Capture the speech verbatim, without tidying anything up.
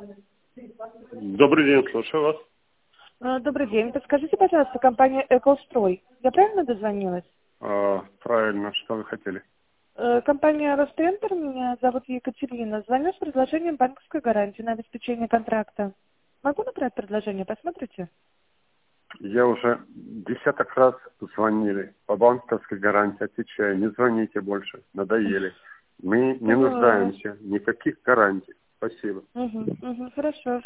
Добрый день, слушаю вас. Э, Добрый день. Подскажите, пожалуйста, компания «Экострой». Я правильно дозвонилась? А, правильно, что вы хотели? Э, Компания «Ростендер», меня зовут Екатерина. Звоню с предложением банковской гарантии на обеспечение контракта. Могу набрать предложение, посмотрите? Я уже десяток раз звонили по банковской гарантии, отвечаю, не звоните больше, надоели. Мы не Поняла. нуждаемся, никаких гарантий. Спасибо. Угу, угу, хорошо.